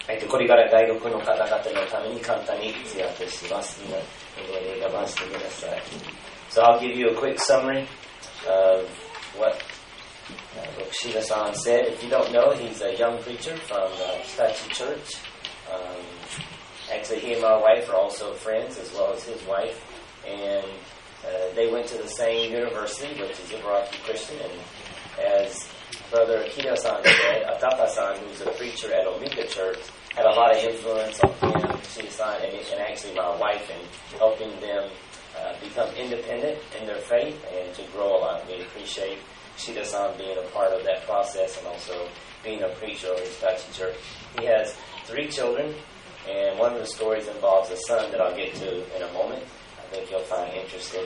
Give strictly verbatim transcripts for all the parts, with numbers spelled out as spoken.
えっと、これから外国の方々のために簡単に通訳します。みんな英語で我慢してください。So I'll give you a quick summary of what uh, Rokushida-san said. If you don't know, he's a young preacher from uh, Hitachi Church. Um, actually, he and my wife are also friends, as well as his wife. And uh, they went to the same university, which is Ibaraki Christian. And as Brother Akita-san said, Atapa-san, who's a preacher at Omega Church, had a lot of influence on him, Shida-san, and, and actually my wife, in helping them uh, become independent in their faith and to grow a lot. We appreciate Shida-san being a part of that process and also being a preacher of Hitachi Church. He has three children, and one of the stories involves a son that I'll get to in a moment. I think you'll find interesting.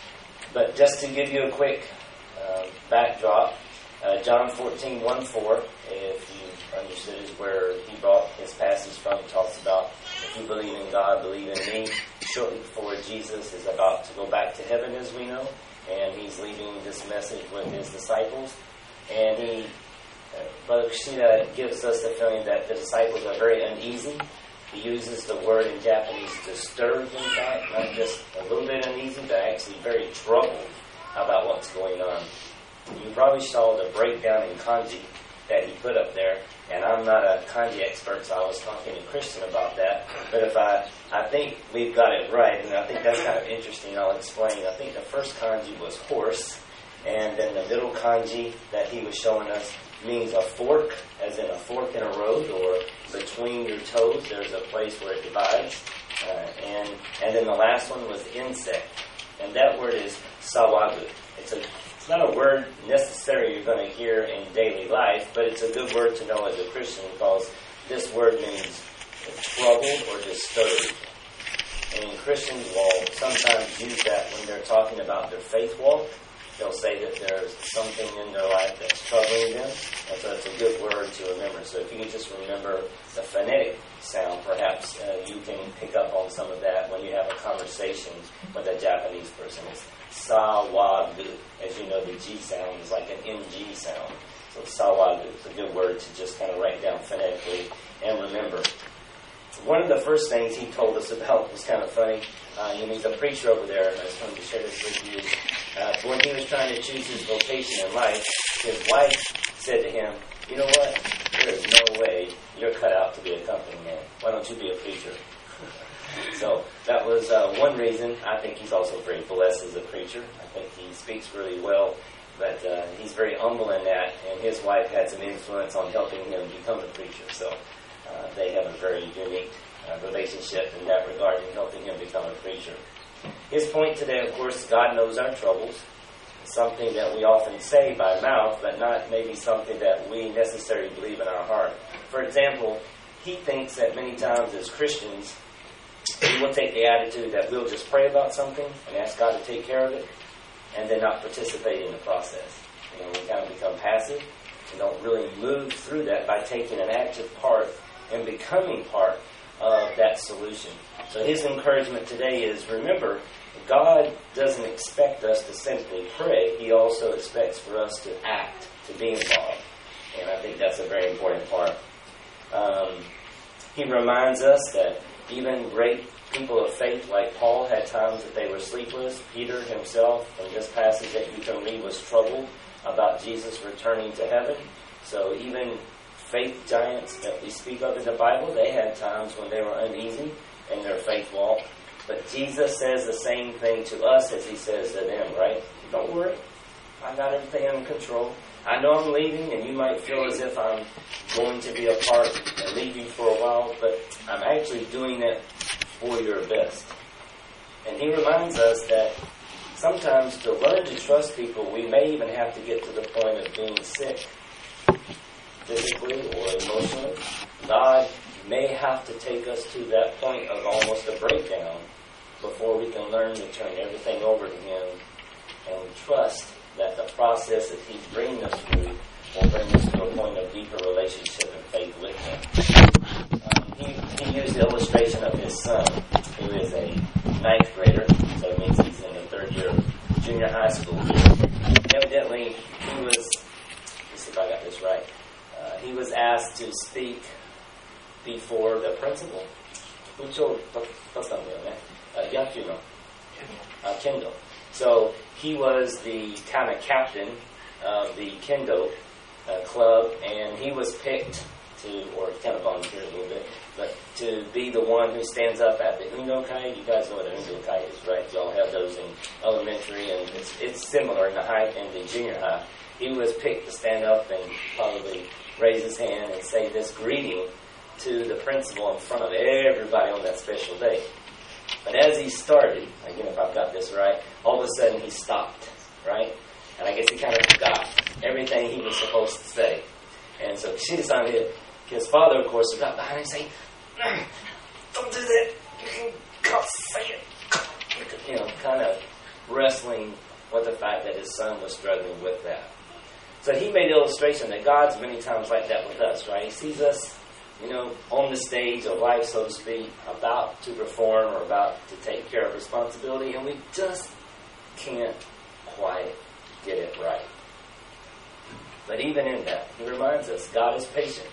But just to give you a quick uh, backdrop, uh, John fourteen, one, four, if you understood, is where he brought his passage from. He talks about, if you believe in God, believe in me. Shortly before Jesus is about to go back to heaven, as we know, and he's leaving this message with his disciples. And he, uh, Brother Kushida gives us the feeling that the disciples are very uneasy. He uses the word in Japanese, disturbed, in fact, not just a little bit uneasy, but actually very troubled about what's going on. You probably saw the breakdown in kanji that he put up there, and I'm not a kanji expert, so I was talking to Christian about that. But if I, I think we've got it right, and I think that's kind of interesting. I'll explain. I think the first kanji was horse, and then the middle kanji that he was showing us means a fork, as in a fork in a road, or between your toes, there's a place where it divides. Uh, and and then the last one was insect, and that word is sawagu. It's a It's not a word necessarily you're going to hear in daily life, but it's a good word to know as a Christian because this word means troubled or disturbed. And Christians will sometimes use that when they're talking about their faith walk. They'll say that there's something in their life that's troubling them, and so it's a good word to remember. So if you can just remember the phonetic sound, perhaps uh, you can pick up on some of that when you have a conversation with a Japanese person. It's sawagu. As you know, the G sound is like an N G sound. So sawagu is a good word to just kind of write down phonetically and remember. One of the first things he told us about was kind of funny. Uh, you know, he's a preacher over there, and I just wanted to share this with you. Uh, when he was trying to choose his vocation in life, his wife said to him, you know what, there is no way you're cut out to be a company man. Why don't you be a preacher? So that was uh, one reason. I think he's also very blessed as a preacher. I think he speaks really well, but uh, he's very humble in that, and his wife had some influence on helping him become a preacher. So uh, they have a very unique uh, relationship in that regard in helping him become a preacher. His point today, of course, God knows our troubles. It's something that we often say by mouth, but not maybe something that we necessarily believe in our heart. For example, he thinks that many times as Christians, we will take the attitude that we'll just pray about something and ask God to take care of it, and then not participate in the process. You know, we kind of become passive and don't really move through that by taking an active part and becoming part of that solution. So his encouragement today is, remember, God doesn't expect us to simply pray. He also expects for us to act, to be involved. And I think that's a very important part. Um, he reminds us that even great people of faith like Paul had times that they were sleepless. Peter himself, in this passage that you can read, was troubled about Jesus returning to heaven. So even faith giants that we speak of in the Bible, they had times when they were uneasy in their faith walk. But Jesus says the same thing to us as he says to them, right? Don't worry. I got everything under control. I know I'm leaving, and you might feel as if I'm going to be apart and leave you for a while, but I'm actually doing it for your best. And he reminds us that sometimes to learn to trust people, we may even have to get to the point of being sick, physically or emotionally. God may have to take us to that point of almost a breakdown before we can learn to turn everything over to him and trust that the process that he's bringing us through will bring us to a point of deeper relationship and faith with him. Um, he, he used the illustration of his son, who is a ninth grader, so it means he's in the third year of junior high school. Evidently, he was, let's see if I got this right, uh, he was asked to speak before the principal. 部長だったんだよね。野球の uh, Kendo. So he was the kind of captain of the Kendo uh, club, and he was picked to, or kind of volunteered a little bit, but to be the one who stands up at the Undokai. You guys know what an Undokai is, right? You all have those in elementary, and it's, it's similar in the high and the junior high. He was picked to stand up and probably raise his hand and say this greeting to the principal in front of everybody on that special day. But as he started, again, if I've got this right, all of a sudden he stopped, right? And I guess he kind of forgot everything he was supposed to say. And so Kishida-san, his father, of course, got behind him and saying, don't do that. You can God say it. You know, kind of wrestling with the fact that his son was struggling with that. So he made the illustration that God's many times like that with us, right? He sees us, you know, on the stage of life, so to speak, about to perform or about to take care of responsibility, and we just can't quite get it right. But even in that, he reminds us, God is patient.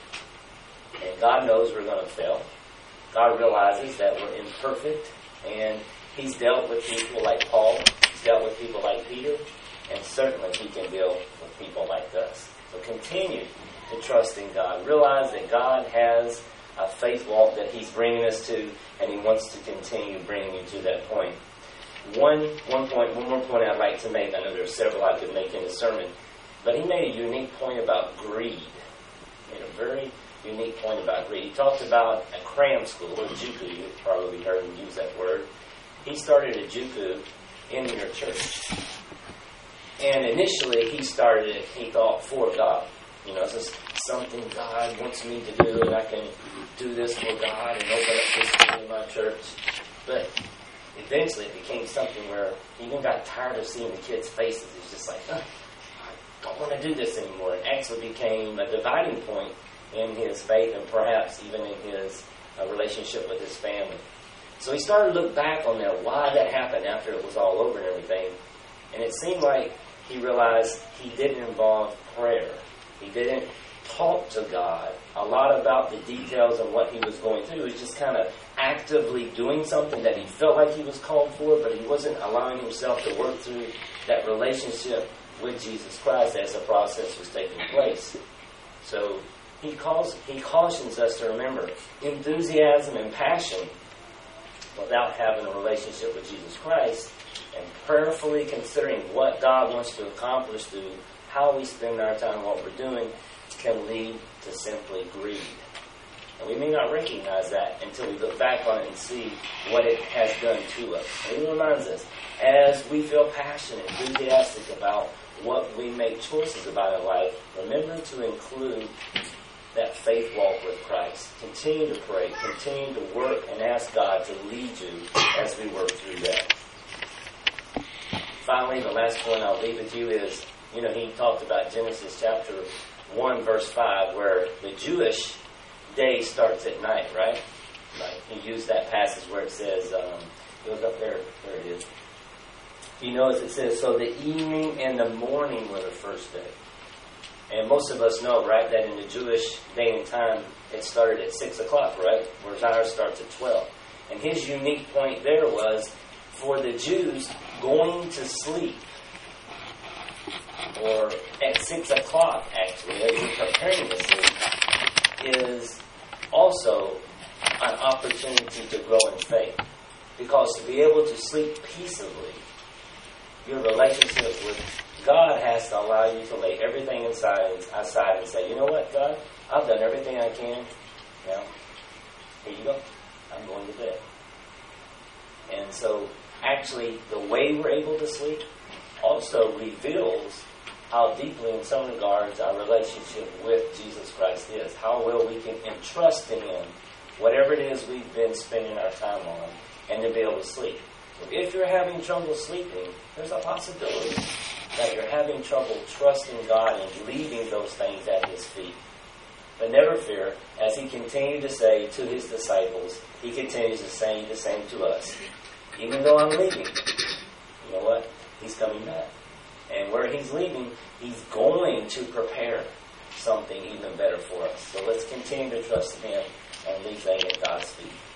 And God knows we're going to fail. God realizes that we're imperfect. And he's dealt with people like Paul. He's dealt with people like Peter. And certainly he can deal with people like us. So continue to trust in God. Realize that God has a faith walk that he's bringing us to. And he wants to continue bringing you to that point. One, one point, one more point I'd like to make. I know there are several I could make in the sermon. But he made a unique point about greed. He made a very unique point about greed. He talked about a cram school, or juku. You've probably heard him use that word. He started a juku in your church. And initially he started it, he thought, for God. You know, this is something God wants me to do, and I can do this for God and open up this school in my church. But eventually it became something where he even got tired of seeing the kids' faces. He's just like, oh, don't want to do this anymore. It actually became a dividing point in his faith and perhaps even in his uh, relationship with his family. So he started to look back on that, why that happened after it was all over and everything. And it seemed like he realized he didn't involve prayer. He didn't talk to God a lot about the details of what he was going through. He was just kind of actively doing something that he felt like he was called for, but he wasn't allowing himself to work through that relationship with Jesus Christ as the process was taking place. So he calls, he cautions us to remember enthusiasm and passion without having a relationship with Jesus Christ, and prayerfully considering what God wants to accomplish through how we spend our time, what we're doing, can lead to simply greed. And we may not recognize that until we look back on it and see what it has done to us. And it reminds us, as we feel passionate, enthusiastic about what we make choices about in life, remember to include that faith walk with Christ. Continue to pray, continue to work, and ask God to lead you as we work through that. Finally, the last point I'll leave with you is, you know, he talked about Genesis chapter one, verse five, where the Jewish day starts at night, right? Like he used that passage where it says, um, it was up there, there it is. You notice it says, so the evening and the morning were the first day. And most of us know, right, that in the Jewish day and time, it started at six o'clock, right? Whereas ours starts at twelve. And his unique point there was, for the Jews, going to sleep, or at six o'clock, actually, as you're preparing to sleep, is also an opportunity to grow in faith. Because to be able to sleep peaceably, your relationship with God has to allow you to lay everything inside aside and say, you know what, God? I've done everything I can. Now, here you go. I'm going to bed. And so, actually, the way we're able to sleep also reveals how deeply, in some regards, our relationship with Jesus Christ is. How well we can entrust in Him whatever it is we've been spending our time on, and to be able to sleep. So if you're having trouble sleeping, there's a possibility that you're having trouble trusting God and leaving those things at His feet. But never fear, as He continued to say to His disciples, He continues to say the same to us. Even though I'm leaving, you know what? He's coming back. And where He's leaving, He's going to prepare something even better for us. So let's continue to trust in Him and leave things at God's feet.